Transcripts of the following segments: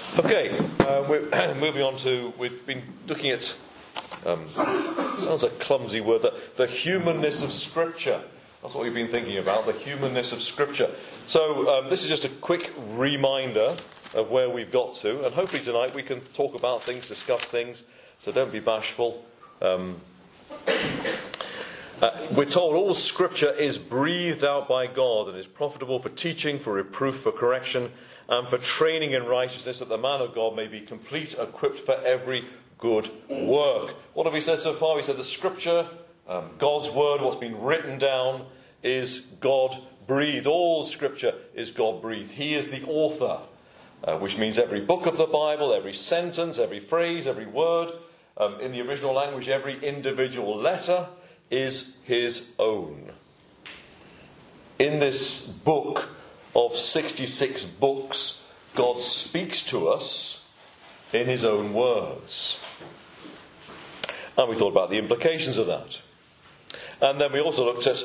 Okay, we're moving on to, we've been looking at, sounds a clumsy word, the humanness of Scripture. That's what we've been thinking about, the humanness of Scripture. So this is just a quick reminder of where we've got to, and hopefully tonight we can talk about things, discuss things, so don't be bashful. We're told all Scripture is breathed out by God and is profitable for teaching, for reproof, for correction, and for training in righteousness, that the man of God may be complete, equipped for every good work. What have we said so far? We said the Scripture, God's Word, what's been written down, is God-breathed. All Scripture is God-breathed. He is the author, which means every book of the Bible, every sentence, every phrase, every word, in the original language, every individual letter is his own. In this book of 66 books, God speaks to us in his own words. And we thought about the implications of that. And then we also looked at,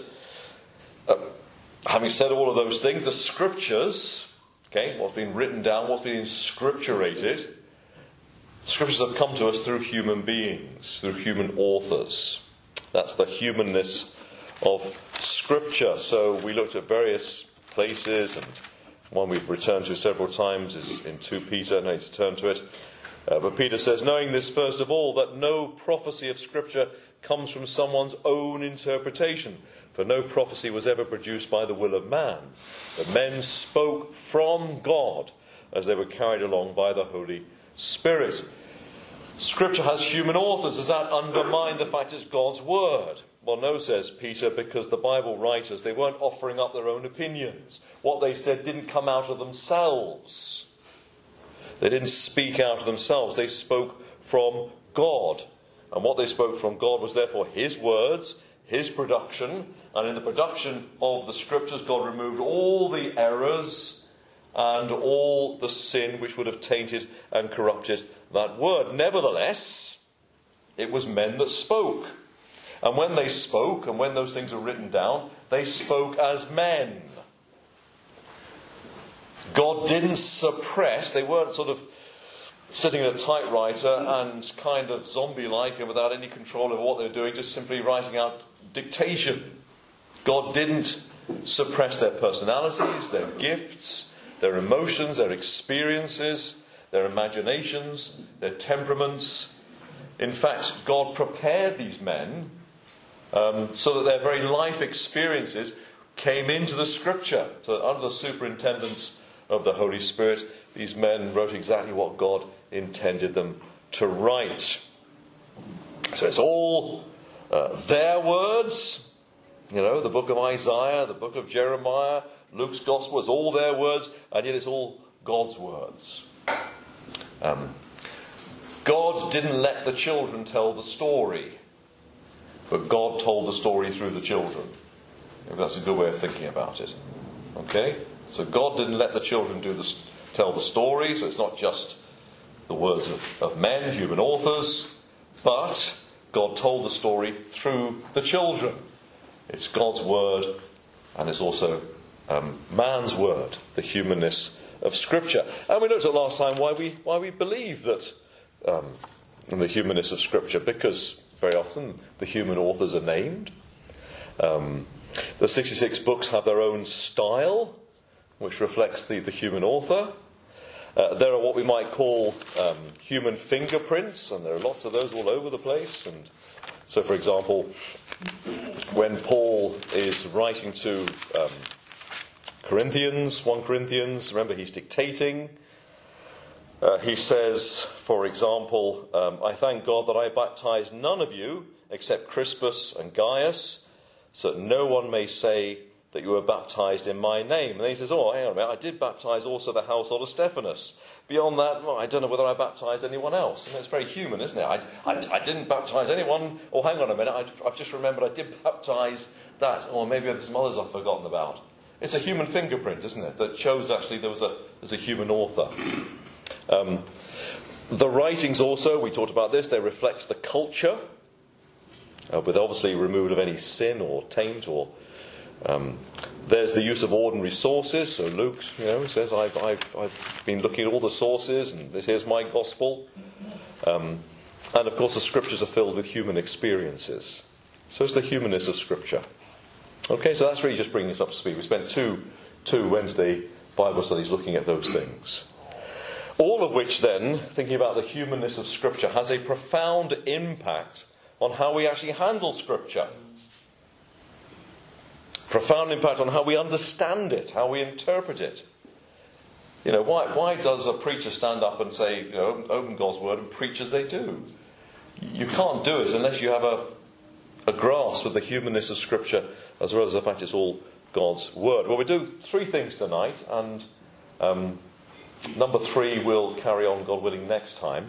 having said all of those things, the Scriptures, okay, what's been written down, what's been inscripturated. Scriptures have come to us through human beings, through human authors. That's the humanness of Scripture. So we looked at various places, and one we've returned to several times is in 2 Peter. No need to turn to it. But Peter says, knowing this first of all, that no prophecy of Scripture comes from someone's own interpretation. For no prophecy was ever produced by the will of man. But men spoke from God as they were carried along by the Holy Spirit. Scripture has human authors. Does that undermine the fact it's God's word? Well, no, says Peter, because the Bible writers, they weren't offering up their own opinions. What they said didn't come out of themselves. They didn't speak out of themselves. They spoke from God. And what they spoke from God was therefore his words, his production. And in the production of the Scriptures, God removed all the errors and all the sin which would have tainted and corrupted that word. Nevertheless, it was men that spoke. And when they spoke, and when those things are written down, they spoke as men. God didn't suppress, they weren't sort of sitting in a typewriter and kind of zombie-like and without any control over what they were doing, just simply writing out dictation. God didn't suppress their personalities, their gifts, their emotions, their experiences, their imaginations, their temperaments. In fact, God prepared these men so that their very life experiences came into the Scripture. So that under the superintendence of the Holy Spirit, these men wrote exactly what God intended them to write. So it's all their words. You know, the book of Isaiah, the book of Jeremiah, Luke's Gospel, it's all their words, and yet it's all God's words. God didn't let the children tell the story, but God told the story through the children. If that's a good way of thinking about it. Okay? So God didn't let the children tell the story, so it's not just the words of men, human authors, but God told the story through the children. It's God's word, and it's also man's word, the humanness of Scripture. And we looked at last time why we believe that in the humanness of Scripture, because very often the human authors are named. The 66 books have their own style, which reflects the human author. There are what we might call human fingerprints, and there are lots of those all over the place. And so, for example, when Paul is writing to Corinthians, 1 Corinthians, remember he's dictating. He says, for example, I thank God that I baptized none of you except Crispus and Gaius, so that no one may say that you were baptized in my name. And then he says, oh, hang on a minute, I did baptize also the household of Stephanas. Beyond that, well, I don't know whether I baptized anyone else. And it's very human, isn't it? I didn't baptize anyone. Oh, hang on a minute, I've just remembered I did baptize that. Or maybe there's some others I've forgotten about. It's a human fingerprint, isn't it, that shows actually there's a human author. The writings also, we talked about this, they reflect the culture, with obviously removal of any sin or taint or There's the use of ordinary sources. So Luke, says, I've been looking at all the sources, and here's my gospel. And of course, the scriptures are filled with human experiences. So it's the humanness of Scripture. Okay, so that's really just bringing us up to speed. We spent two Wednesday Bible studies looking at those things. All of which then, thinking about the humanness of Scripture, has a profound impact on how we actually handle Scripture. Profound impact on how we understand it, how we interpret it. Why does a preacher stand up and say, open God's Word and preach as they do? You can't do it unless you have a grasp of the humanness of Scripture, as well as the fact it's all God's Word. Well, we do 3 things tonight, and number 3 we'll carry on, God willing, next time.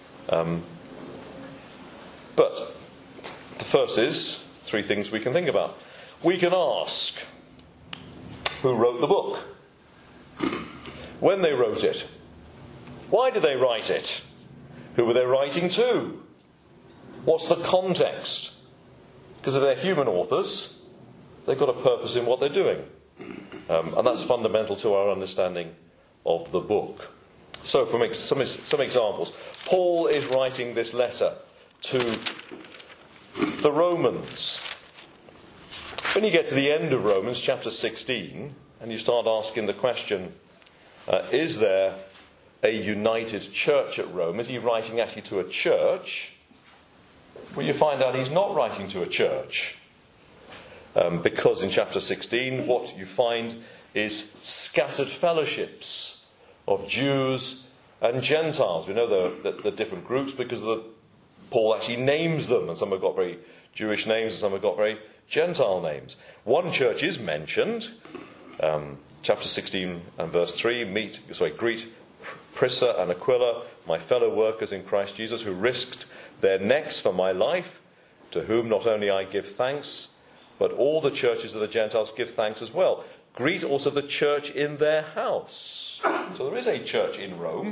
But the first is 3 things we can think about. We can ask, who wrote the book? When they wrote it? Why did they write it? Who were they writing to? What's the context? Because if they're human authors, they've got a purpose in what they're doing. And that's fundamental to our understanding of the book. So, for some examples, Paul is writing this letter to the Romans. When you get to the end of Romans, chapter 16, and you start asking the question, is there a united church at Rome? Is he writing actually to a church? Well, you find out he's not writing to a church. Because in chapter 16, what you find is scattered fellowships of Jews and Gentiles. We know the different groups because Paul actually names them, and some have got very Jewish names and some have got very Gentile names. One church is mentioned, chapter 16 and verse 3, greet Prisca and Aquila, my fellow workers in Christ Jesus, who risked their necks for my life, to whom not only I give thanks, but all the churches of the Gentiles give thanks as well. Greet also the church in their house. So there is a church in Rome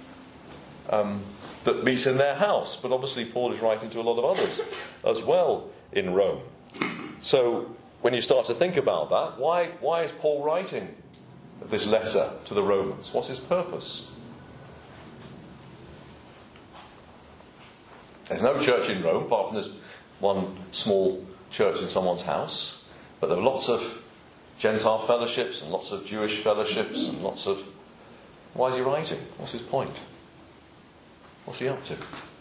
that meets in their house, but obviously Paul is writing to a lot of others as well in Rome. So when you start to think about that, why is Paul writing this letter to the Romans? What's his purpose? There's no church in Rome, apart from this one small church in someone's house. But there are lots of Gentile fellowships and lots of Jewish fellowships and lots of... Why is he writing? What's his point? What's he up to?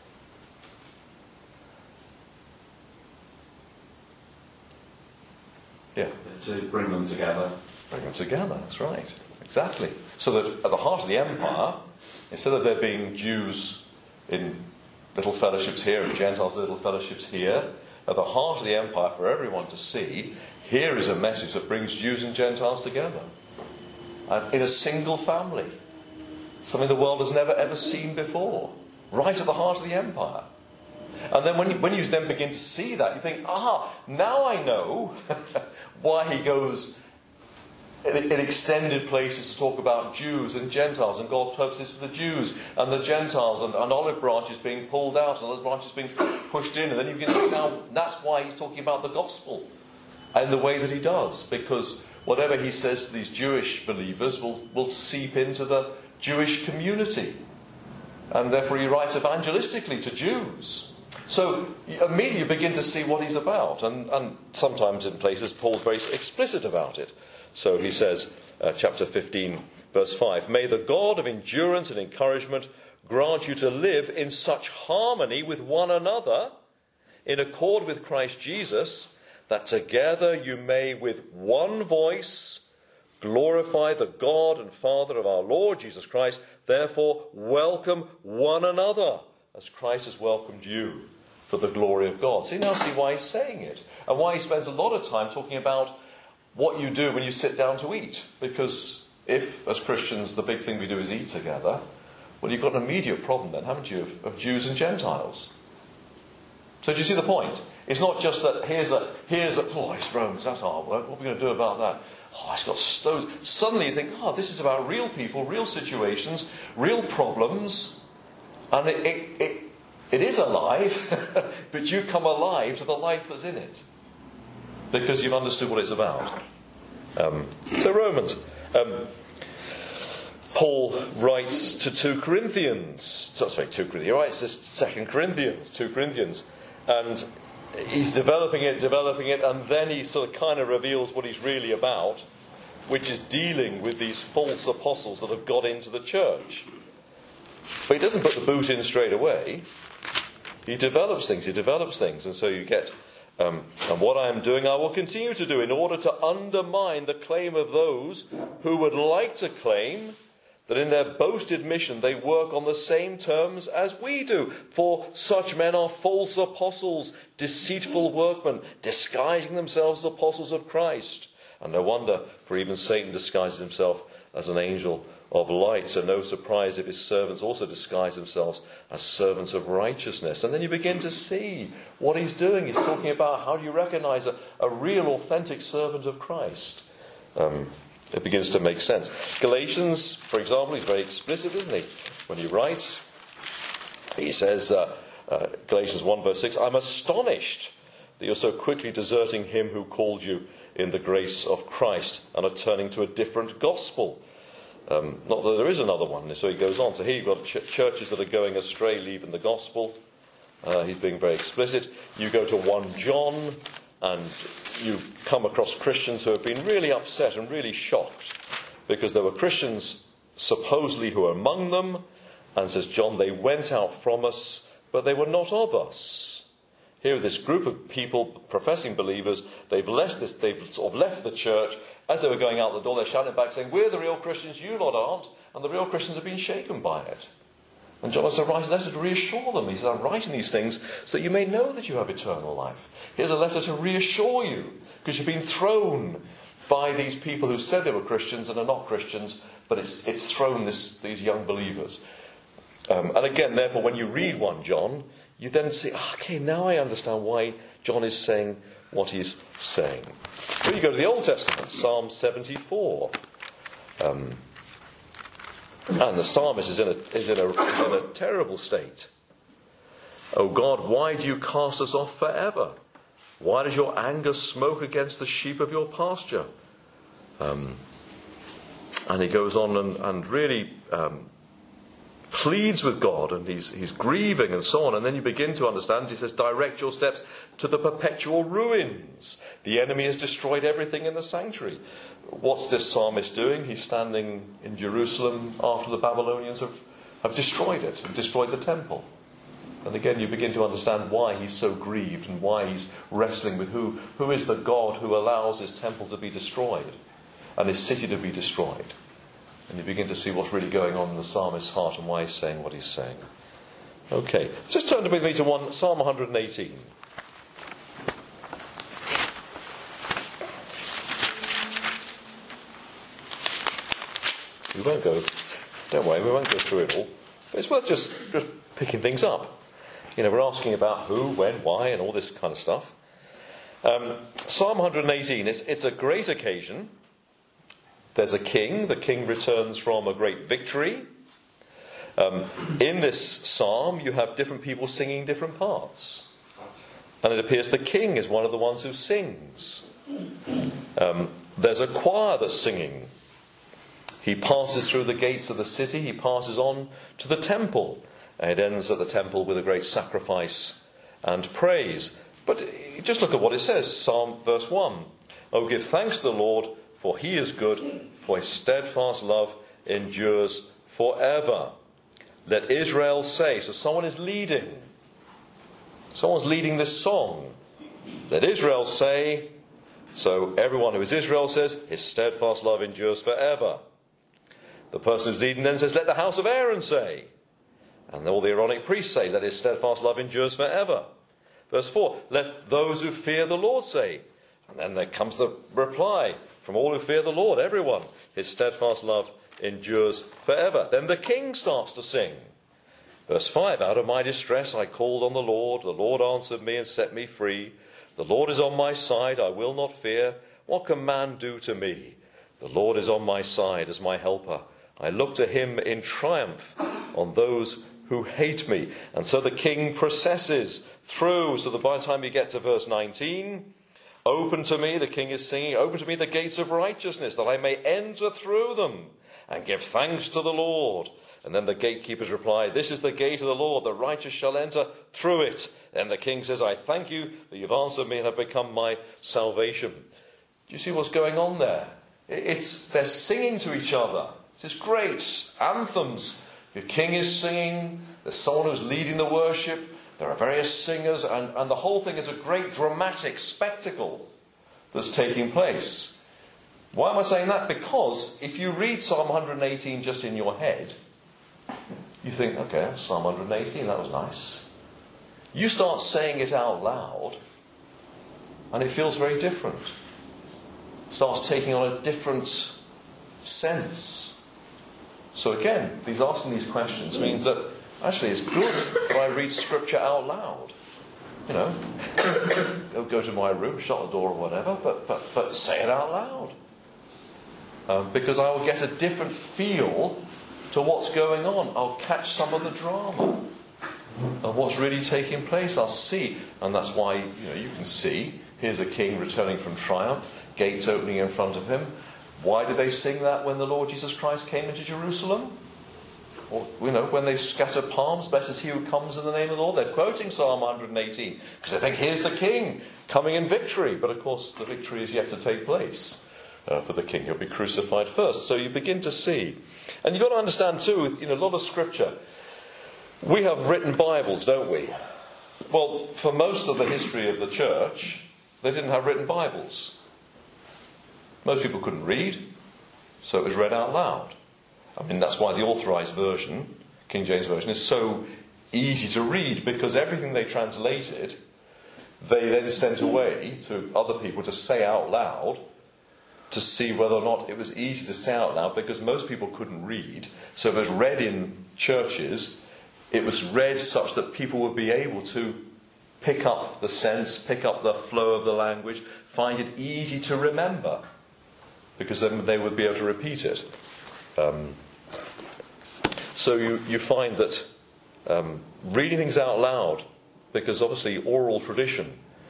Yeah. To bring them together. Bring them together, that's right. Exactly. So that at the heart of the empire, instead of there being Jews in little fellowships here and Gentiles in little fellowships here, at the heart of the empire for everyone to see, here is a message that brings Jews and Gentiles together. And in a single family. Something the world has never ever seen before. Right at the heart of the empire. And then when you then begin to see that, you think, now I know why he goes in extended places to talk about Jews and Gentiles and God's purposes for the Jews and the Gentiles and olive branches being pulled out and other branches being pushed in. And then you begin to see now that's why he's talking about the gospel in the way that he does. Because whatever he says to these Jewish believers will seep into the Jewish community. And therefore he writes evangelistically to Jews. So immediately you begin to see what he's about. And sometimes in places Paul's very explicit about it. So he says, chapter 15, verse 5, may the God of endurance and encouragement grant you to live in such harmony with one another, in accord with Christ Jesus, that together you may with one voice glorify the God and Father of our Lord Jesus Christ. Therefore, welcome one another as Christ has welcomed you for the glory of God. So you now see why he's saying it and why he spends a lot of time talking about what you do when you sit down to eat. Because if, as Christians, the big thing we do is eat together, well, you've got an immediate problem then, haven't you, of Jews and Gentiles. So do you see the point? It's not just that here's it's Romans, that's hard work, what are we going to do about that? It's got stones. Suddenly you think, this is about real people, real situations, real problems, and it is alive, but you come alive to the life that's in it. because you've understood what it's about. So Romans. Paul writes to 2 Corinthians. He writes to 2 Corinthians, 2 Corinthians. And he's developing it, and then he sort of kind of reveals what he's really about, which is dealing with these false apostles that have got into the church. But he doesn't put the boot in straight away. He develops things. And so you get, and what I am doing I will continue to do in order to undermine the claim of those who would like to claim that in their boasted mission they work on the same terms as we do. For such men are false apostles, deceitful workmen, disguising themselves as apostles of Christ. And no wonder, for even Satan disguises himself as an angel of light. So no surprise if his servants also disguise themselves as servants of righteousness. And then you begin to see what he's doing. He's talking about how do you recognize a real, authentic servant of Christ. It begins to make sense. Galatians, for example, he's very explicit, isn't he? When he writes, he says, Galatians 1 verse 6, I'm astonished that you're so quickly deserting him who called you in the grace of Christ and are turning to a different gospel. Not that there is another one. So he goes on. So here you've got churches that are going astray, leaving the gospel. He's being very explicit. You go to 1 John, and you come across Christians who have been really upset and really shocked because there were Christians supposedly who were among them, and says John, they went out from us, but they were not of us. Here, this group of people, professing believers, they've sort of left the church. As they were going out the door, they're shouting back, saying, we're the real Christians, you lot aren't. And the real Christians have been shaken by it. And John has to write a letter to reassure them. He says, I'm writing these things so that you may know that you have eternal life. Here's a letter to reassure you, because you've been thrown by these people who said they were Christians and are not Christians, but it's thrown these young believers. And again, therefore, when you read 1 John, you then see, okay, now I understand why John is saying what he's saying. Here you go to the Old Testament, Psalm 74. And the psalmist is in a terrible state. O God, why do you cast us off forever? Why does your anger smoke against the sheep of your pasture? And he goes on and really pleads with God, and he's grieving and so on. And then you begin to understand, he says, direct your steps to the perpetual ruins. The enemy has destroyed everything in the sanctuary. What's this psalmist doing? He's standing in Jerusalem after the Babylonians have destroyed it and destroyed the temple. And again, you begin to understand why he's so grieved and why he's wrestling with who is the God who allows his temple to be destroyed and his city to be destroyed. And you begin to see what's really going on in the psalmist's heart and why he's saying what he's saying. Okay, just turn with me to Psalm 118. Don't worry, we won't go through it all. But it's worth just picking things up. We're asking about who, when, why, and all this kind of stuff. Psalm 118, it's a great occasion. There's a king. The king returns from a great victory. In this psalm, you have different people singing different parts. And it appears the king is one of the ones who sings. There's a choir that's singing. He passes through the gates of the city. He passes on to the temple. And it ends at the temple with a great sacrifice and praise. But just look at what it says. Psalm verse 1. Oh, give thanks to the Lord, for he is good, for his steadfast love endures forever. Let Israel say. So someone is leading. Someone's leading this song. Let Israel say. So everyone who is Israel says, his steadfast love endures forever. The person who's leading then says, let the house of Aaron say. And all the Aaronic priests say, let his steadfast love endures forever. Verse 4, let those who fear the Lord say. And then there comes the reply from all who fear the Lord, everyone. His steadfast love endures forever. Then the king starts to sing. Verse 5, out of my distress I called on the Lord. The Lord answered me and set me free. The Lord is on my side, I will not fear. What can man do to me? The Lord is on my side as my helper. I look to him in triumph on those who hate me. And so the king processes through, so that by the time you get to verse 19, Open to me, the king is singing, open to me the gates of righteousness, that I may enter through them and give thanks to the Lord. And then the gatekeepers reply, this is the gate of the Lord, the righteous shall enter through it. Then the king says, I thank you that you've answered me and have become my salvation. Do you see what's going on there? They're singing to each other. It's great anthems. The king is singing, there's someone who's leading the worship, there are various singers, and the whole thing is a great dramatic spectacle that's taking place. Why am I saying that? Because if you read Psalm 118 just in your head, you think, okay, Psalm 118, that was nice. You start saying it out loud, and it feels very different. It starts taking on a different sense. So again, asking these questions means that actually it's good that I read Scripture out loud. You know, go to my room, shut the door or whatever, but say it out loud. Because I will get a different feel to what's going on. I'll catch some of the drama of what's really taking place. I'll see. And that's why, you can see, here's a king returning from triumph, gates opening in front of him. Why did they sing that when the Lord Jesus Christ came into Jerusalem? Or, when they scatter palms, blessed is he who comes in the name of the Lord. They're quoting Psalm 118 because they think, here's the king coming in victory. But of course, the victory is yet to take place for the king. He'll be crucified first. So you begin to see. And you've got to understand too, a lot of Scripture. We have written Bibles, don't we? Well, for most of the history of the church, they didn't have written Bibles. Most people couldn't read, so it was read out loud. I mean, that's why the authorized version, King James Version, is so easy to read, because everything they translated, they then sent away to other people to say out loud, to see whether or not it was easy to say out loud, because most people couldn't read. So if it was read in churches, it was read such that people would be able to pick up the sense, pick up the flow of the language, find it easy to remember, because then they would be able to repeat it. So you find that reading things out loud, because obviously oral tradition,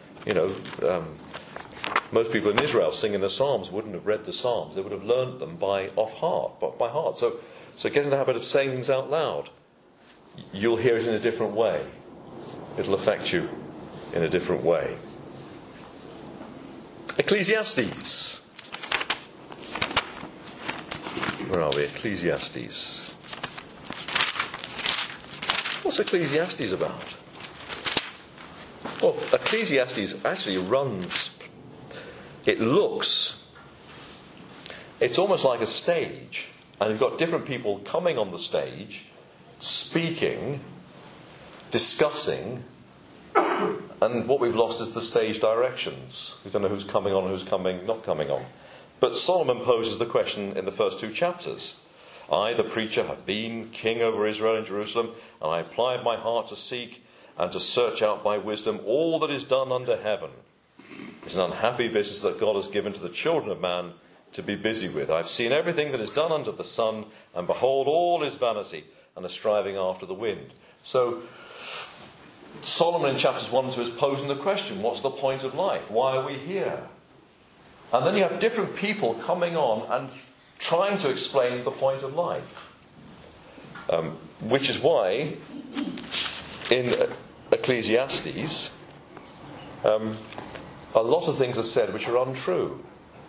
most people in Israel singing the Psalms wouldn't have read the Psalms. They would have learnt them by heart. So get in the habit of saying things out loud. You'll hear it in a different way. It'll affect you in a different way. Ecclesiastes. Where are we? Ecclesiastes. What's Ecclesiastes about? Well, Ecclesiastes actually it's almost like a stage, and you've got different people coming on the stage, speaking, discussing, and what we've lost is the stage directions. We don't know who's coming on and who's not coming on. But Solomon poses the question in the first two chapters. I, the preacher, have been king over Israel and Jerusalem, and I applied my heart to seek and to search out by wisdom all that is done under heaven. It's an unhappy business that God has given to the children of man to be busy with. I've seen everything that is done under the sun, and behold, all is vanity and a striving after the wind. So Solomon in chapters 1 and 2 is posing the question, what's the point of life? Why are we here? And then you have different people coming on and trying to explain the point of life. Which is why in Ecclesiastes a lot of things are said which are untrue.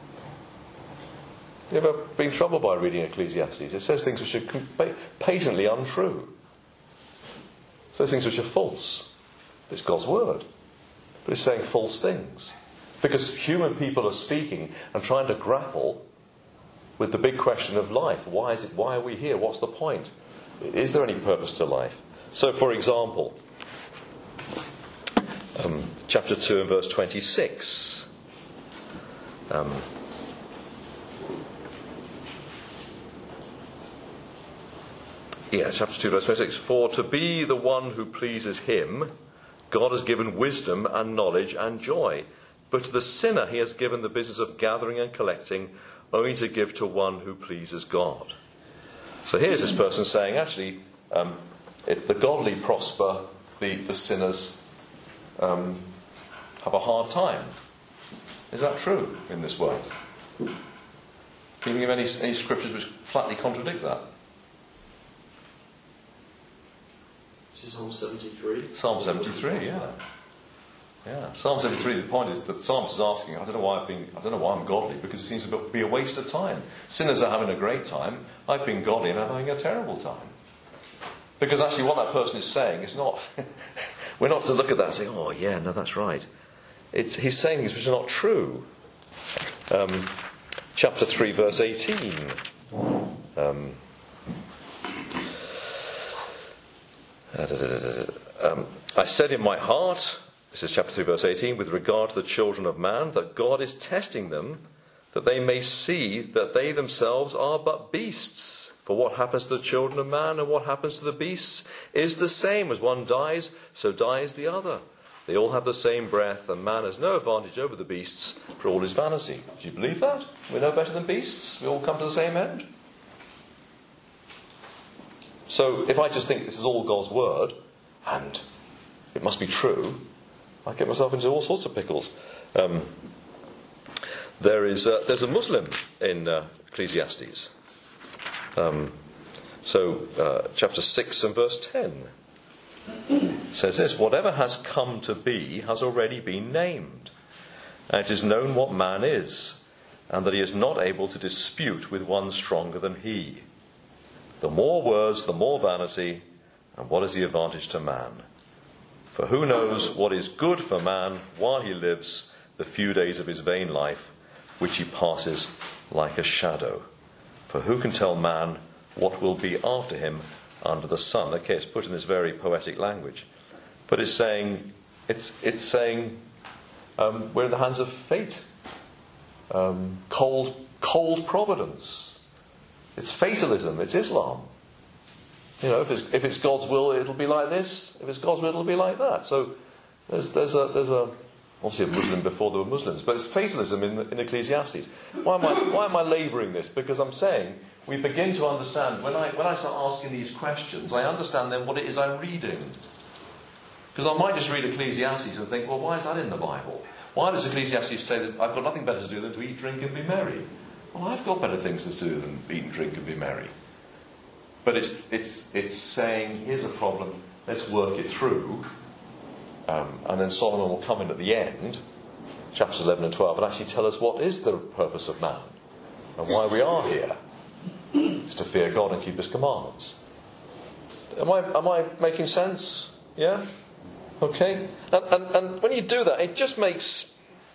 You ever been troubled by reading Ecclesiastes? It says things which are patently untrue. It says things which are false. It's God's word. But it's saying false things. Because human people are speaking and trying to grapple with the big question of life. Why are we here? What's the point? Is there any purpose to life? So, for example, chapter 2 and verse 26. Chapter 2, verse 26. For to be the one who pleases him, God has given wisdom and knowledge and joy. But to the sinner he has given the business of gathering and collecting, only to give to one who pleases God. So here's this person saying, actually, if the godly prosper, the sinners have a hard time. Is that true in this world? Can you give any scriptures which flatly contradict that? Psalm 73. Psalm 73, yeah. Yeah. Psalm 73, the point is that the psalmist is asking, I don't know why I'm godly, because it seems to be a waste of time. Sinners are having a great time. I've been godly and I'm having a terrible time. Because actually what that person is saying is not, we're not to look at that and say, oh yeah, no, that's right. He's saying things which are not true. Chapter 3, verse 18. I said in my heart, this is chapter 3, verse 18, with regard to the children of man, that God is testing them, that they may see that they themselves are but beasts. For what happens to the children of man and what happens to the beasts is the same. As one dies, so dies the other. They all have the same breath, and man has no advantage over the beasts for all his vanity. Do you believe that? We're no better than beasts? We all come to the same end? So if I just think this is all God's word, and it must be true, I get myself into all sorts of pickles. There's a Muslim in Ecclesiastes. Chapter 6 and verse 10 says this: whatever has come to be has already been named, and it is known what man is, and that he is not able to dispute with one stronger than he. The more words, the more vanity, and what is the advantage to man? For who knows what is good for man while he lives the few days of his vain life, which he passes like a shadow? For who can tell man what will be after him under the sun? Okay, it's put in this very poetic language, but it's saying we're in the hands of fate, cold providence. It's fatalism. It's Islam. You know, if it's God's will, it'll be like this. If it's God's will, it'll be like that. So there's obviously a Muslim before there were Muslims, but it's fatalism in Ecclesiastes. Why am I labouring this? Because I'm saying we begin to understand when I start asking these questions, I understand then what it is I'm reading. Because I might just read Ecclesiastes and think, well, why is that in the Bible? Why does Ecclesiastes say this? I've got nothing better to do than to eat, drink, and be merry. Well, I've got better things to do than eat and drink and be merry. But it's saying, here's a problem, let's work it through. And then Solomon will come in at the end, chapters 11 and 12, and actually tell us what is the purpose of man and why we are here. It's to fear God and keep his commandments. Am I making sense? Yeah? Okay? And when you do that, it just makes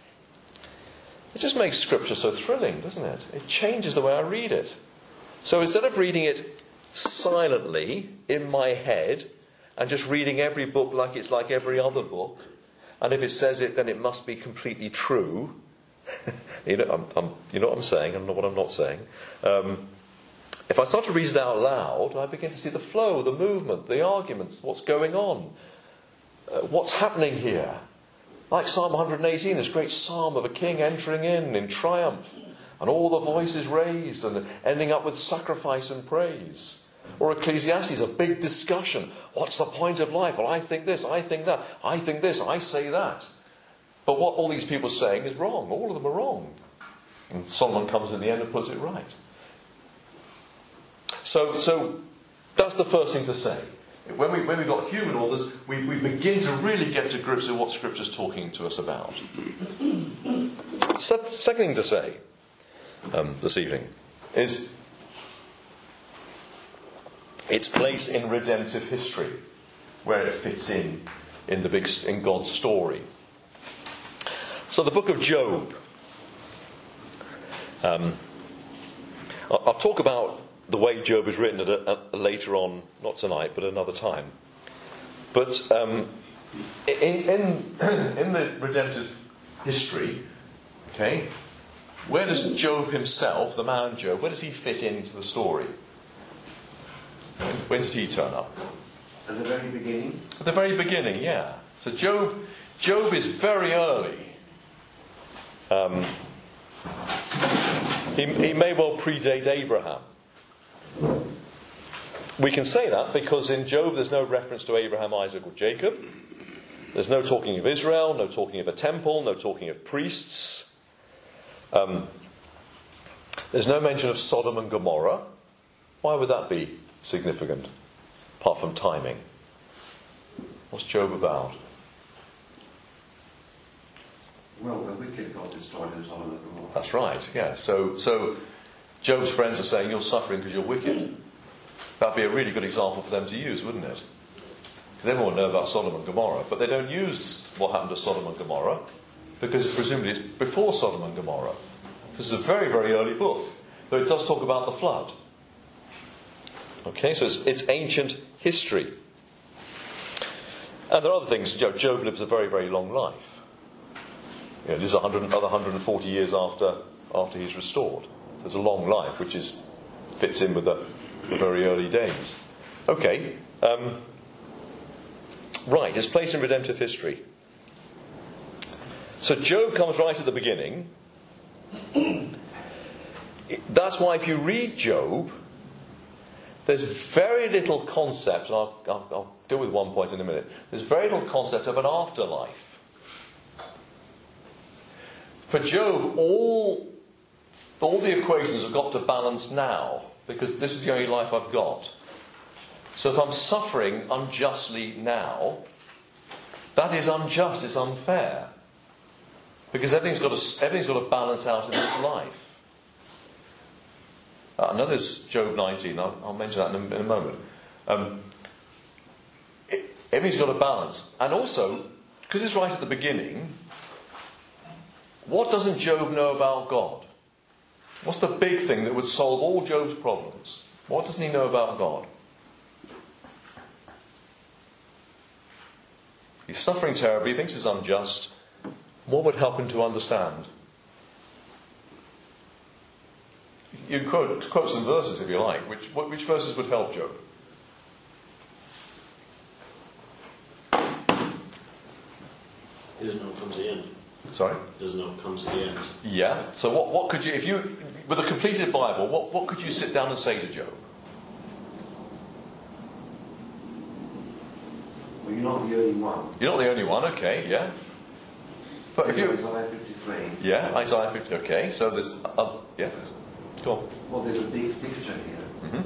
Scripture so thrilling, doesn't it? It changes the way I read it. So instead of reading it silently in my head and just reading every book like it's like every other book, and if it says it, then it must be completely true. You know what I'm saying, and what I'm not saying. If I start to read it out loud, I begin to see the flow, the movement, the arguments, what's going on, what's happening here. Like Psalm 118, this great psalm of a king entering in triumph, and all the voices raised, and ending up with sacrifice and praise. Or Ecclesiastes, a big discussion. What's the point of life? Well, I think this, I think that, I think this, I say that. But what all these people are saying is wrong. All of them are wrong. And Solomon comes in the end and puts it right. So that's the first thing to say. When we've got human authors, we begin to really get to grips with what Scripture's talking to us about. Second thing to say this evening is its place in redemptive history, where it fits in God's story. So the book of Job. I'll talk about the way Job is written later on, not tonight, but another time. But in the redemptive history, okay, where does Job himself, the man Job, where does he fit into the story? When did he turn up? At the very beginning? At the very beginning, yeah. So Job is very early. He may well predate Abraham. We can say that because in Job there's no reference to Abraham, Isaac or Jacob. There's no talking of Israel, no talking of a temple, no talking of priests. There's no mention of Sodom and Gomorrah. Why would that be significant, apart from timing? What's Job about? Well, the wicked got destroyed in Sodom and Gomorrah. That's right, yeah. So Job's friends are saying you're suffering because you're wicked. That'd be a really good example for them to use, wouldn't it? Because everyone knows about Sodom and Gomorrah, but they don't use what happened to Sodom and Gomorrah because presumably it's before Sodom and Gomorrah. This is a very, very early book, though it does talk about the flood. Okay, so it's ancient history. And there are other things. Job lives a very, very long life. He lives another 140 years after he's restored. There's a long life, which fits in with the very early days. Okay. Right, his place in redemptive history. So Job comes right at the beginning. That's why if you read Job, there's very little concept, and I'll deal with one point in a minute. There's very little concept of an afterlife. For Job, all the equations have got to balance now, because this is the only life I've got. So if I'm suffering unjustly now, that is unjust, it's unfair. Because everything's got to balance out in this life. I know there's Job 19, I'll mention that in a moment. Everything's got to balance. And also, because it's right at the beginning, what doesn't Job know about God? What's the big thing that would solve all Job's problems? What doesn't he know about God? He's suffering terribly, he thinks it's unjust. What would help him to understand? You can quote some verses if you like. Which verses would help Job? He doesn't know what comes to the end. Sorry? He doesn't know what comes to the end. Yeah. So what could you, if you, with a completed Bible, what could you sit down and say to Job? Well, you're not the only one. You're not the only one, okay, yeah. But if you... Isaiah 53. Yeah, Isaiah 50, okay. So there's... yeah, go on. Well, there's a big picture here. Mm-hmm.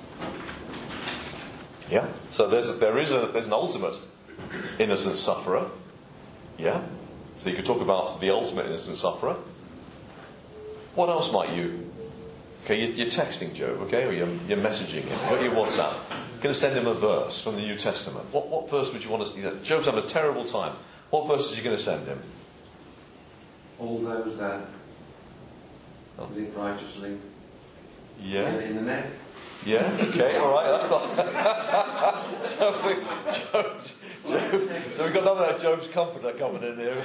Yeah, so there's an ultimate innocent sufferer. Yeah. So you could talk about the ultimate innocent sufferer. What else might you... Okay, you're texting Job, okay, or you're messaging him. You've got your WhatsApp. You're going to send him a verse from the New Testament. What verse would you want to... Job's having a terrible time. What verse are you going to send him? All those that live righteously. Yeah. In the net. Yeah, okay, alright, that's not... so we've got another Job's comforter coming in here.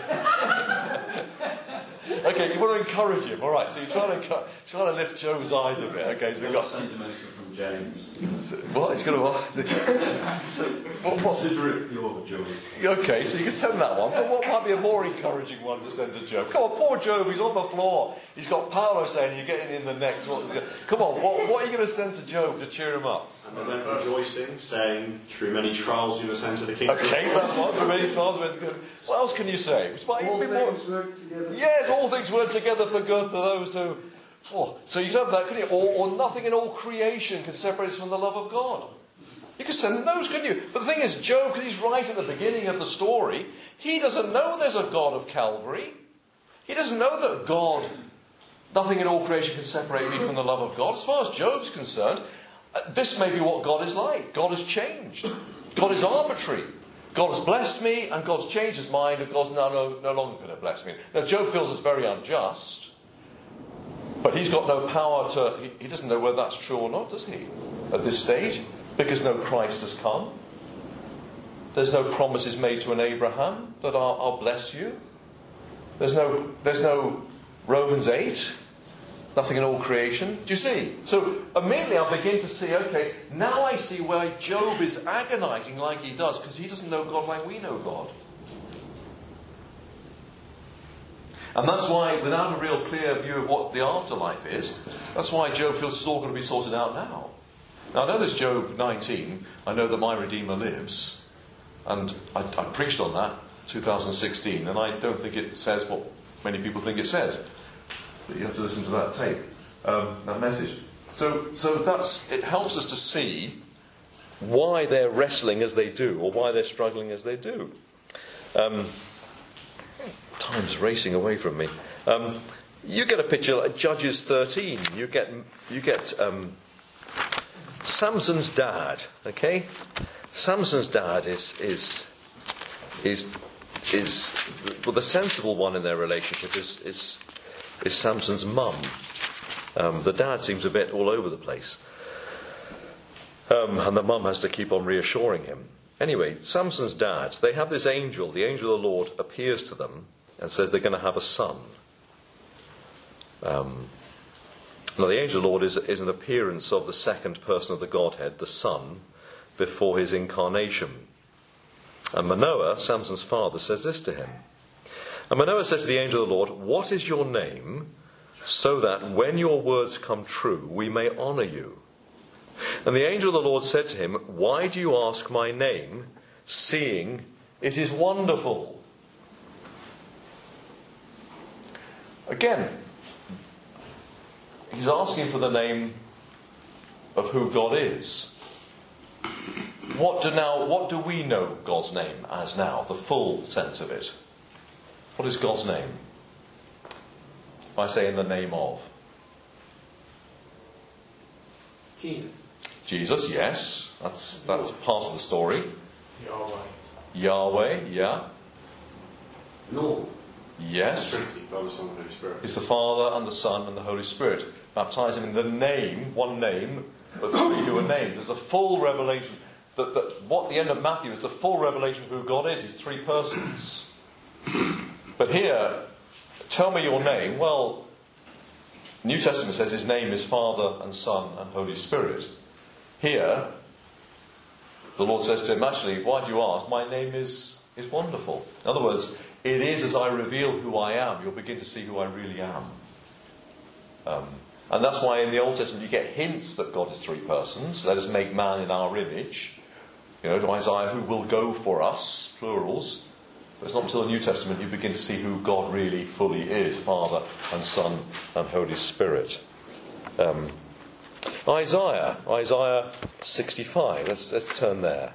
Okay, you want to encourage him, alright, so you're trying to lift Job's eyes a bit, okay, so we've got... Sentimental from James. What? He's going to... Consider it your Job. Okay, so you can send that one, but what might be a more encouraging one to send to Job? Come on, poor Job, he's on the floor. He's got Paolo saying you're getting in the next. Come on, what are you going to send to Job to cheer him up? And then rejoicing, saying, through many trials you must enter the kingdom. Okay, that's one. Through many trials, what else can you say? All things work together. Yes, all things work together for good for those who... Oh, so you could have that, couldn't you? Or nothing in all creation can separate us from the love of God. You could send those, couldn't you? But the thing is, Job, because he's right at the beginning of the story, he doesn't know there's a God of Calvary. He doesn't know that God, nothing in all creation can separate me from the love of God. As far as Job's concerned, this may be what God is like. God has changed. God is arbitrary. God has blessed me, and God's changed his mind, and God's no longer going to bless me. Now, Job feels it's very unjust, but he's got no power to... He doesn't know whether that's true or not, does he? At this stage, because no Christ has come. There's no promises made to an Abraham that I'll bless you. There's no Romans 8. Nothing in all creation. Do you see? So immediately I begin to see, okay, now I see why Job is agonizing like he does, because he doesn't know God like we know God. And that's why, without a real clear view of what the afterlife is, that's why Job feels it's all going to be sorted out now. Now I know there's Job 19. I know that my Redeemer lives. And I preached on that 2016, and I don't think it says what many people think it says. But you have to listen to that tape, that message. So it helps us to see why they're wrestling as they do, or why they're struggling as they do. Time's racing away from me. You get a picture like Judges 13. You get Samson's dad. Okay, Samson's dad is well, the sensible one in their relationship is Samson's mum. The dad seems a bit all over the place. And the mum has to keep on reassuring him. Anyway, Samson's dad, they have this angel. The angel of the Lord appears to them and says they're going to have a son. Now, the angel of the Lord is an appearance of the second person of the Godhead, the Son, before his incarnation. And Manoah, Samson's father, says this to him. And Manoah said to the angel of the Lord, "What is your name, so that when your words come true, we may honour you?" And the angel of the Lord said to him, "Why do you ask my name, seeing it is wonderful?" Again, he's asking for the name of who God is. What do we know God's name as now? The full sense of it. What is God's name? If I say in the name of. Jesus. Jesus, yes. That's part of the story. Yahweh, yeah. Lord. Yes. Trinity, Father, Son, and Holy Spirit. It's the Father and the Son and the Holy Spirit. Baptize him in the name, one name, but three who are named. There's a full revelation. That what the end of Matthew is the full revelation of who God is. He's three persons. But here, tell me your name. Well, New Testament says his name is Father and Son and Holy Spirit. Here, the Lord says to him, actually, why do you ask? My name is wonderful. In other words, it is as I reveal who I am, you'll begin to see who I really am. And that's why in the Old Testament you get hints that God is three persons. Let us make man in our image. You know, to Isaiah, who will go for us, plurals. But it's not until the New Testament you begin to see who God really fully is, Father and Son and Holy Spirit. Isaiah 65. Let's turn there.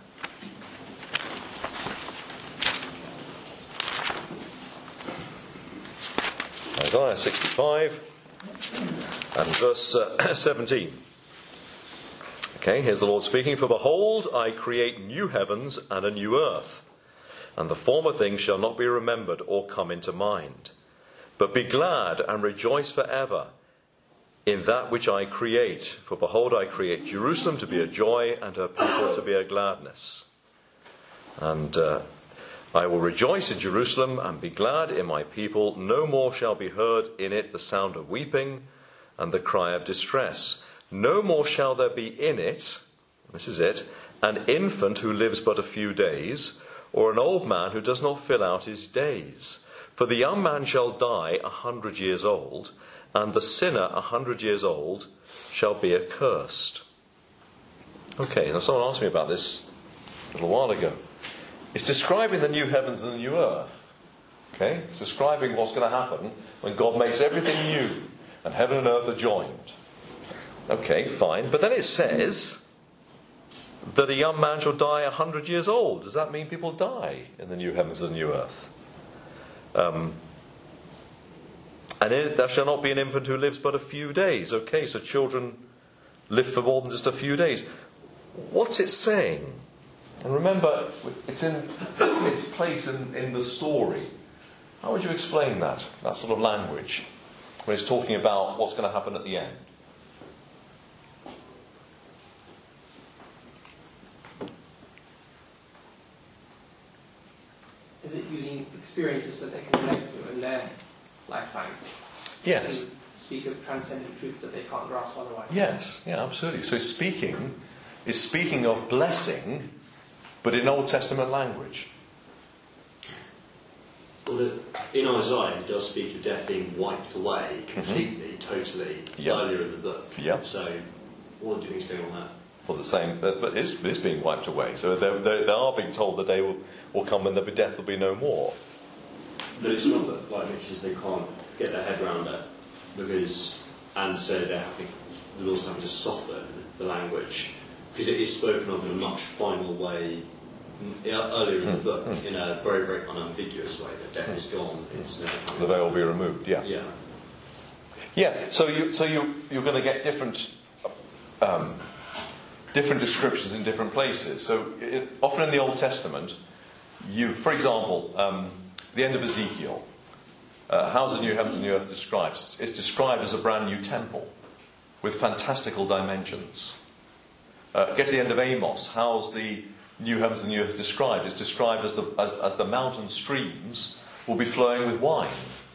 Isaiah 65 and verse 17. Okay, here's the Lord speaking. "For behold, I create new heavens and a new earth, and the former things shall not be remembered or come into mind. But be glad and rejoice forever in that which I create. For behold, I create Jerusalem to be a joy and her people to be a gladness. And I will rejoice in Jerusalem and be glad in my people. No more shall be heard in it the sound of weeping and the cry of distress. No more shall there be in it," this is it, "an infant who lives but a few days, or an old man who does not fill out his days. For the young man shall die 100 years old, and the sinner 100 years old shall be accursed." Okay, now someone asked me about this a little while ago. It's describing the new heavens and the new earth. Okay, it's describing what's going to happen when God makes everything new and heaven and earth are joined. Okay, fine. But then it says that a young man shall die 100 years old. Does that mean people die in the new heavens and the new earth? And in it there shall not be an infant who lives but a few days. Okay, so children live for more than just a few days. What's it saying? And remember, it's in its place in the story. How would you explain that sort of language, when it's talking about what's going to happen at the end? Is it using experiences that they can relate to in their lifetime? Yes. And speak of transcendent truths that they can't grasp otherwise. Yes, yeah, absolutely. So it's speaking of blessing, but in Old Testament language. Well, in Isaiah, it does speak of death being wiped away completely, totally, earlier in the book. Yep. So, what do you think's going on there? Well, the same, but it's being wiped away. So they are being told the day will come when the death will be no more. But it's not that, like Mickey says, they can't get their head around it. and so the Lord's having to soften the language because it is spoken of in a much final way earlier in the book in a very, very unambiguous way that death is gone. It's never the veil will be removed. Yeah. Yeah. Yeah. So you're going to get different descriptions in different places. So often in the Old Testament, for example, the end of Ezekiel. How's the new heavens and new earth described? It's described as a brand new temple with fantastical dimensions. Get to the end of Amos. How's the new heavens and new earth described? It's described as the mountain streams will be flowing with wine.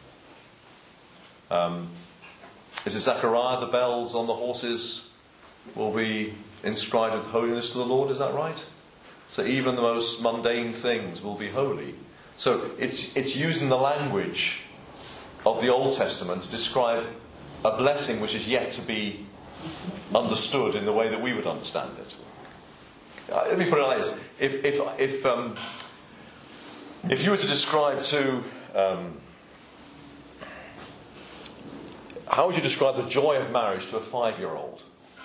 Is it Zechariah? The bells on the horses will be inscribed with holiness to the Lord. Is that right? So even the most mundane things will be holy. So it's using the language of the Old Testament to describe a blessing which is yet to be understood in the way that we would understand it. Let me put it like this: if you were to describe how would you describe the joy of marriage to a 5-year-old?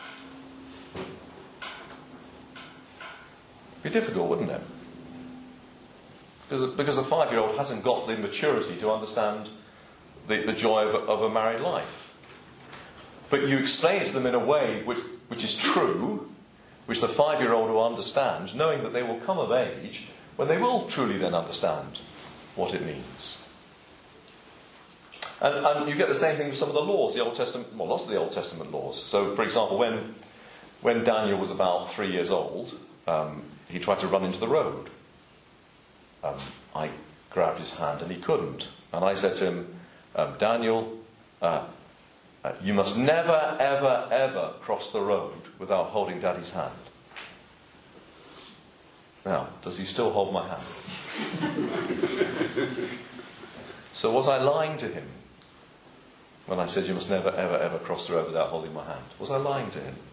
It'd be difficult, wouldn't it? Because a 5-year-old hasn't got the maturity to understand the joy of a married life. But you explain it to them in a way which is true, which the 5-year-old will understand, knowing that they will come of age when they will truly then understand what it means. And you get the same thing with some of the laws, the Old Testament, well, lots of the Old Testament laws. So, for example, when Daniel was about 3 years old, he tried to run into the road. I grabbed his hand and he couldn't. And I said to him, Daniel, you must never, ever, ever cross the road without holding Daddy's hand. Now, does he still hold my hand? So was I lying to him when I said you must never, ever, ever cross the road without holding my hand? Was I lying to him?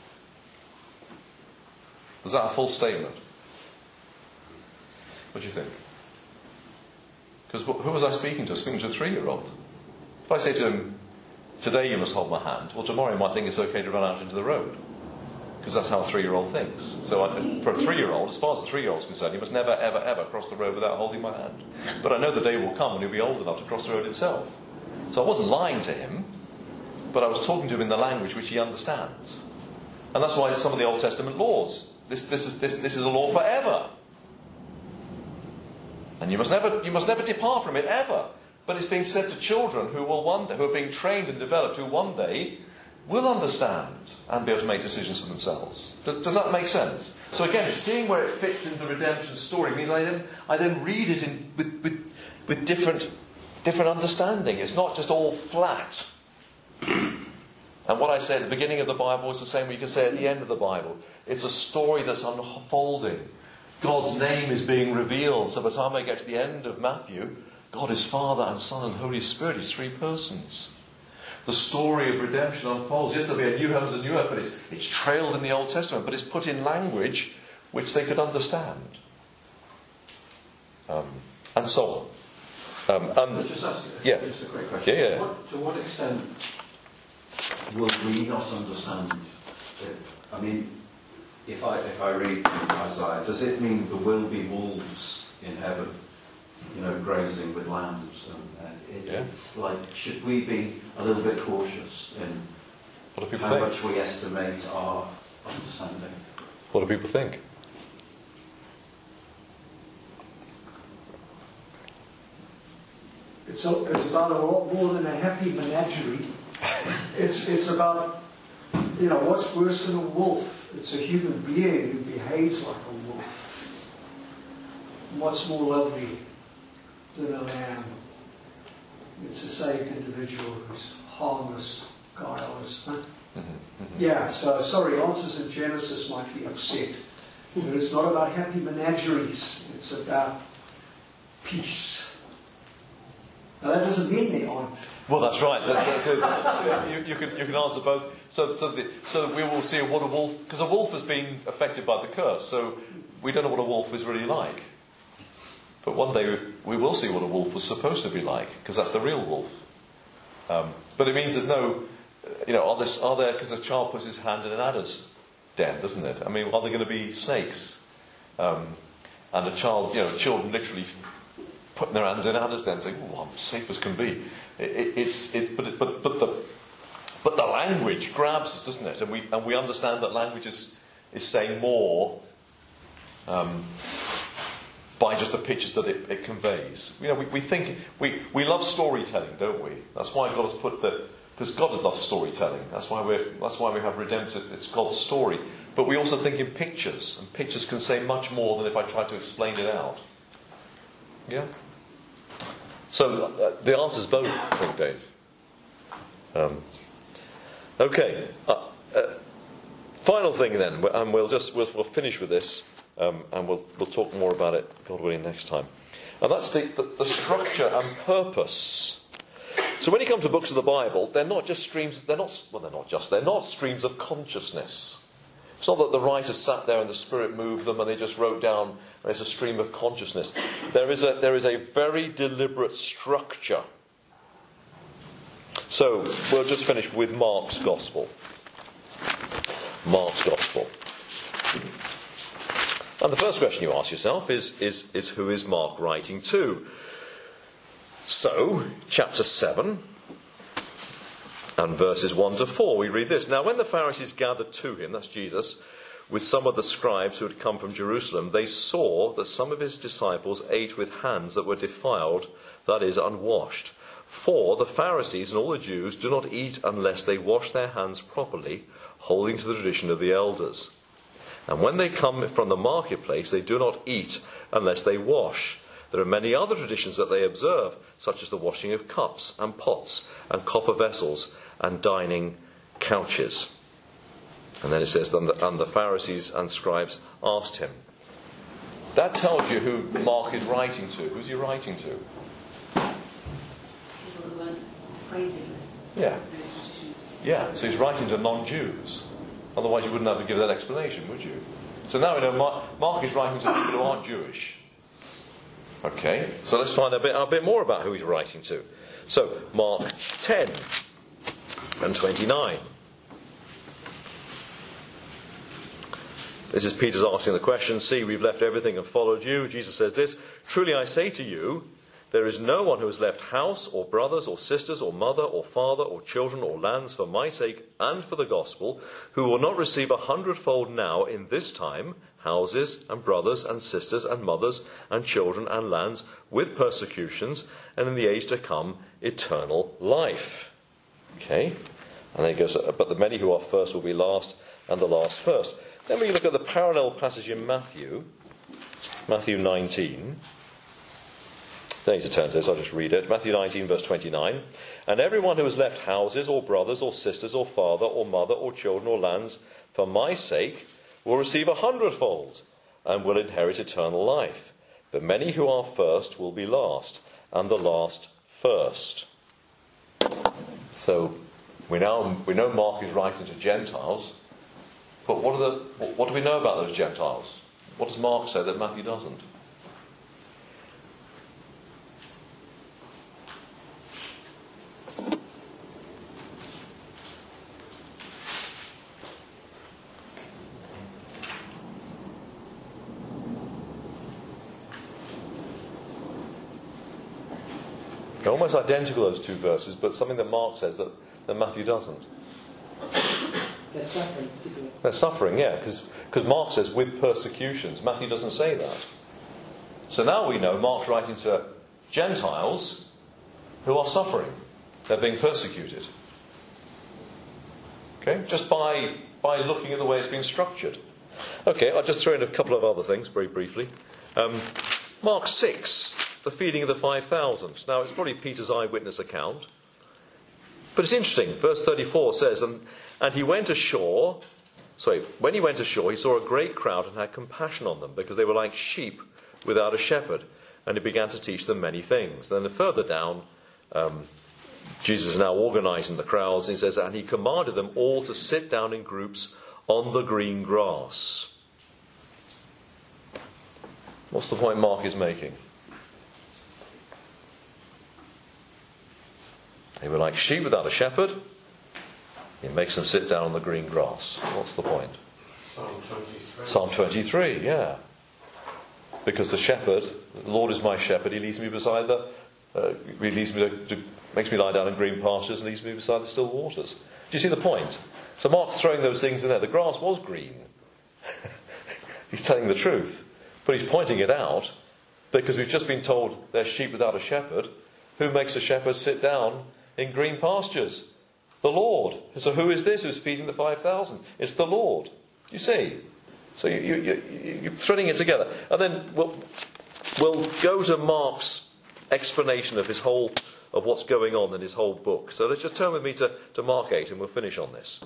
Was that a false statement? What do you think? Because who was I speaking to? I was speaking to a 3-year-old. If I say to him, today you must hold my hand, well, tomorrow he might think it's okay to run out into the road. Because that's how a 3-year-old thinks. So for a 3-year-old, as far as the 3-year-old is concerned, he must never, ever, ever cross the road without holding my hand. But I know the day will come when he'll be old enough to cross the road himself. So I wasn't lying to him, but I was talking to him in the language which he understands. And that's why some of the Old Testament laws, this is a law forever. And you must never depart from it ever. But it's being said to children who are being trained and developed, who one day will understand and be able to make decisions for themselves. Does that make sense? So again, seeing where it fits into the redemption story means I then read it with different understanding. It's not just all flat. And what I say at the beginning of the Bible is the same way you can say at the end of the Bible. It's a story that's unfolding. God's name is being revealed. So by the time I get to the end of Matthew, God is Father and Son and Holy Spirit. He's 3 persons. The story of redemption unfolds. Yes, there'll be a new heavens and new earth, but it's trailed in the Old Testament, but it's put in language which they could understand. And so on. Just ask just a quick question. Yeah. To what extent will we not understand it? I mean, if I read from Isaiah, does it mean there will be wolves in heaven, grazing with lambs? It's like, should we be a little bit cautious in how much we estimate our understanding? What do people think? It's about a lot more than a happy menagerie. It's about, what's worse than a wolf? It's a human being who behaves like a wolf. What's more lovely than a lamb? It's a saved individual who's harmless, guileless. Huh? Yeah, so sorry, answers in Genesis might be upset. But it's not about happy menageries. It's about peace. Now that doesn't mean they aren't. Well, that's right. You can answer both. So we will see what a wolf, because a wolf has been affected by the curse. So we don't know what a wolf is really like. But one day we will see what a wolf was supposed to be like, because that's the real wolf. But it means there's no, are there, because a child puts his hand in an adder's den, doesn't it? I mean, are there going to be snakes? And a child, children literally putting their hands in an adder's den saying, oh, I'm safe as can be. But the language grabs us, doesn't it? And we understand that language is saying more by just the pictures that it conveys. We love storytelling, don't we? That's why God has put because God loves storytelling. That's why we have redemptive. It's God's story. But we also think in pictures, and pictures can say much more than if I try to explain it out. Yeah. So the answer's both, I think, Dave. Okay. Final thing then, and we'll finish with this, and we'll talk more about it, God willing, next time. And that's the structure and purpose. So when you come to books of the Bible, they're not streams of consciousness. It's not that the writer sat there and the Spirit moved them and they just wrote down, and it's a stream of consciousness. There is a very deliberate structure. So we'll just finish with Mark's Gospel. Mark's Gospel. And the first question you ask yourself is who is Mark writing to? So, chapter 7 and verses 1 to 4, we read this. Now when the Pharisees gathered to him, that's Jesus, with some of the scribes who had come from Jerusalem, they saw that some of his disciples ate with hands that were defiled, that is, unwashed. For the Pharisees and all the Jews do not eat unless they wash their hands properly, holding to the tradition of the elders. And when they come from the marketplace, they do not eat unless they wash. There are many other traditions that they observe, such as the washing of cups and pots and copper vessels and dining couches. And then it says, and the Pharisees and scribes asked him. That tells you who Mark is writing to. Who's he writing to? People who weren't acquainted with Yeah. those traditions. Yeah, so he's writing to non-Jews. Otherwise you wouldn't have to give that explanation, would you? So now we know Mark is writing to people who aren't Jewish. Okay, so let's find a bit more about who he's writing to. So, Mark 10 and 29. This is Peter's asking the question, see, we've left everything and followed you. Jesus says this, truly I say to you, there is no one who has left house or brothers or sisters or mother or father or children or lands for my sake and for the gospel, who will not receive 100-fold now in this time, houses and brothers and sisters and mothers and children and lands with persecutions, and in the age to come, eternal life. Okay? And then he goes, but the many who are first will be last, and the last first. Then we look at the parallel passage in Matthew 19. Don't need to turn to this, I'll just read it. Matthew 19, verse 29. And everyone who has left houses or brothers or sisters or father or mother or children or lands for my sake will receive 100-fold and will inherit eternal life. But many who are first will be last, and the last first. So we know Mark is writing to Gentiles, but what do we know about those Gentiles? What does Mark say that Matthew doesn't? They're almost identical, those two verses, but something that Mark says that Matthew doesn't. They're suffering, particularly. They're suffering, yeah, because Mark says with persecutions. Matthew doesn't say that. So now we know Mark's writing to Gentiles who are suffering. They're being persecuted. Okay, just by looking at the way it's being structured. Okay, I'll just throw in a couple of other things very briefly. Mark 6. The feeding of the 5,000. Now, it's probably Peter's eyewitness account. But it's interesting. Verse 34 says, and when he went ashore, he saw a great crowd and had compassion on them, because they were like sheep without a shepherd. And he began to teach them many things. Then further down, Jesus is now organising the crowds. And he says, and he commanded them all to sit down in groups on the green grass. What's the point Mark is making? They were like sheep without a shepherd. He makes them sit down on the green grass. What's the point? Psalm 23. Psalm 23, yeah. Because the shepherd, the Lord is my shepherd, he leads me beside he leads me makes me lie down in green pastures and leads me beside the still waters. Do you see the point? So Mark's throwing those things in there. The grass was green. He's telling the truth. But he's pointing it out because we've just been told they're sheep without a shepherd. Who makes a shepherd sit down in green pastures? The Lord. So who is this who's feeding the 5,000? It's the Lord. You see? So you're threading it together. And then we'll go to Mark's explanation of what's going on in his whole book. So let's just turn with me to Mark 8 and we'll finish on this.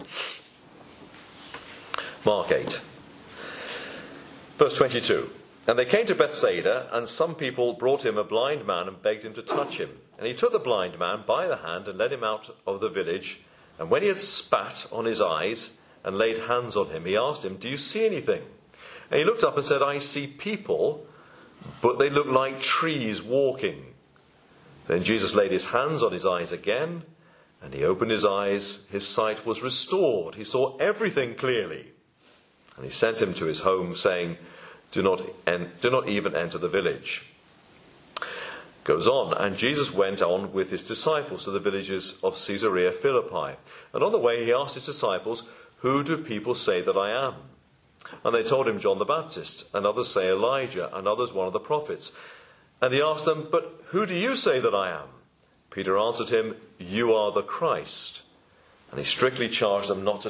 Mark 8. Verse 22. And they came to Bethsaida, and some people brought him a blind man and begged him to touch him. And he took the blind man by the hand and led him out of the village. And when he had spat on his eyes and laid hands on him, he asked him, "Do you see anything?" And he looked up and said, "I see people, but they look like trees walking." Then Jesus laid his hands on his eyes again, and he opened his eyes. His sight was restored. He saw everything clearly. And he sent him to his home, saying, Do not even enter the village. Goes on, and Jesus went on with his disciples to the villages of Caesarea Philippi. And on the way he asked his disciples, "Who do people say that I am?" And they told him John the Baptist, and others say Elijah, and others one of the prophets. And he asked them, "But who do you say that I am?" Peter answered him, "You are the Christ." And he strictly charged them to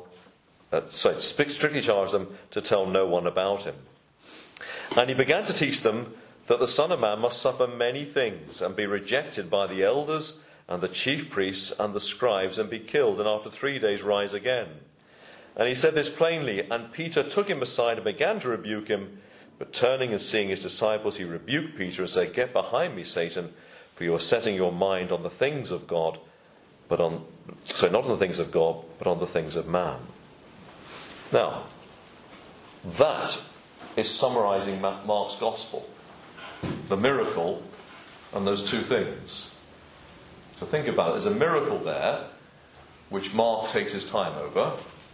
tell no one about him. And he began to teach them that the Son of Man must suffer many things and be rejected by the elders and the chief priests and the scribes and be killed and after 3 days rise again. And he said this plainly, and Peter took him aside and began to rebuke him. But turning and seeing his disciples, he rebuked Peter and said, "Get behind me, Satan, for you are setting your mind on the things of God, not on the things of God, but on the things of man." Now, that is summarising Mark's Gospel. The miracle and those two things. So think about it. There's a miracle there, which Mark takes his time over.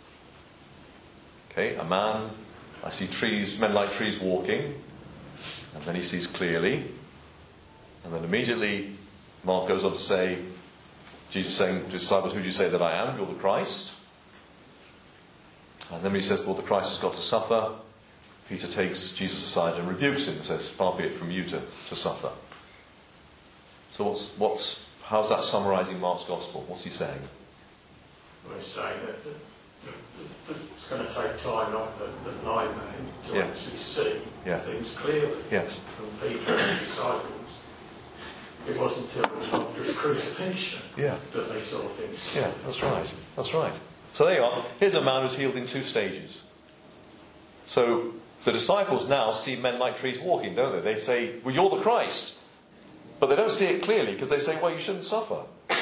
Okay, a man, I see men like trees walking, and then he sees clearly. And then immediately Mark goes on to say, Jesus saying to his disciples, "Who do you say that I am? You're the Christ." And then he says, "Well, the Christ has got to suffer." Peter takes Jesus aside and rebukes him and says, "Far be it from you to suffer." So how's that summarising Mark's Gospel? What's he saying? We're saying that it's going to take time, like the blind man, to actually see things clearly. Yes. From Peter and the disciples. It wasn't until after his crucifixion that they saw things clearly. Yeah, that's right. So there you are. Here's a man who's healed in 2 stages. So the disciples now see men like trees walking, don't they? They say, "Well, you're the Christ." But they don't see it clearly because they say, "Well, you shouldn't suffer."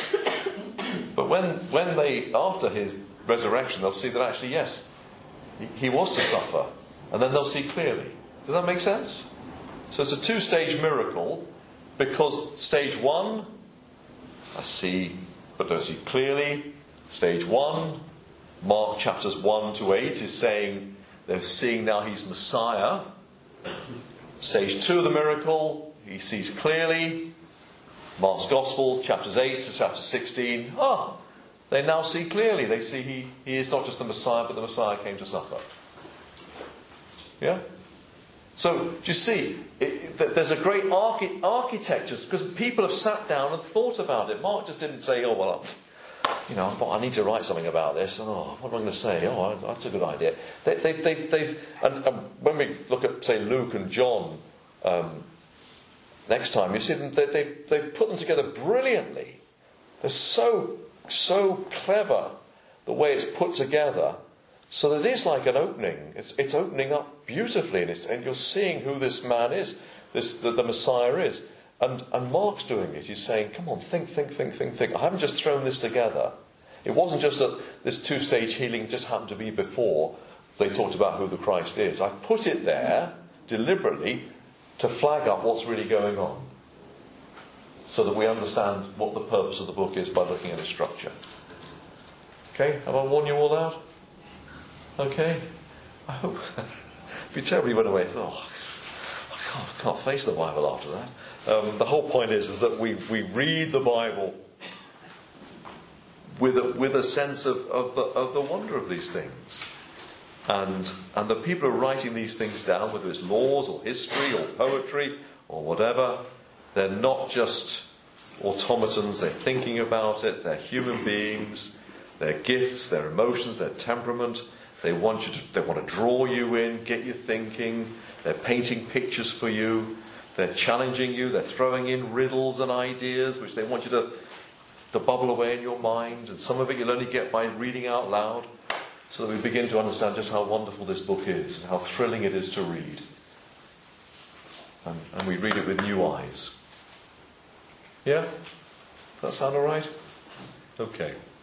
But when they, after his resurrection, they'll see that actually, yes, he was to suffer. And then they'll see clearly. Does that make sense? So it's a 2-stage miracle because stage 1, I see but don't see clearly. Stage 1, Mark chapters 1 to 8 is saying they're seeing now he's Messiah. Stage 2 of the miracle, he sees clearly. Mark's Gospel, chapters 8 to chapter 16. They now see clearly. They see he is not just the Messiah, but the Messiah came to suffer. Yeah? So, do you see, there's a great architecture, because people have sat down and thought about it. Mark just didn't say, "Oh, well, I need to write something about this. Oh, what am I going to say? Oh, that's a good idea." And when we look at, say, Luke and John next time, you see them, they've put them together brilliantly. They're so clever, the way it's put together, so that it is like an opening. It's opening up beautifully, and you're seeing who this man is, the Messiah is. And Mark's doing it. He's saying, "Come on, think. I haven't just thrown this together. It wasn't just that this 2-stage healing just happened to be before they talked about who the Christ is. I've put it there deliberately to flag up what's really going on." so that we understand what the purpose of the book is by looking at its structure. Okay? Have I worn you all out? Okay? I hope. If you terribly went away and thought, I can't face the Bible after that. The whole point is that we read the Bible with a sense of the wonder of these things. And the people who are writing these things down, whether it's laws or history or poetry or whatever, they're not just automatons, they're thinking about it, they're human beings, their gifts, their emotions, their temperament. They want to draw you in, get you thinking. They're painting pictures for you. They're challenging you. They're throwing in riddles and ideas which they want you to bubble away in your mind. And some of it you'll only get by reading out loud, so that we begin to understand just how wonderful this book is and how thrilling it is to read. And we read it with new eyes. Yeah? Does that sound all right? Okay.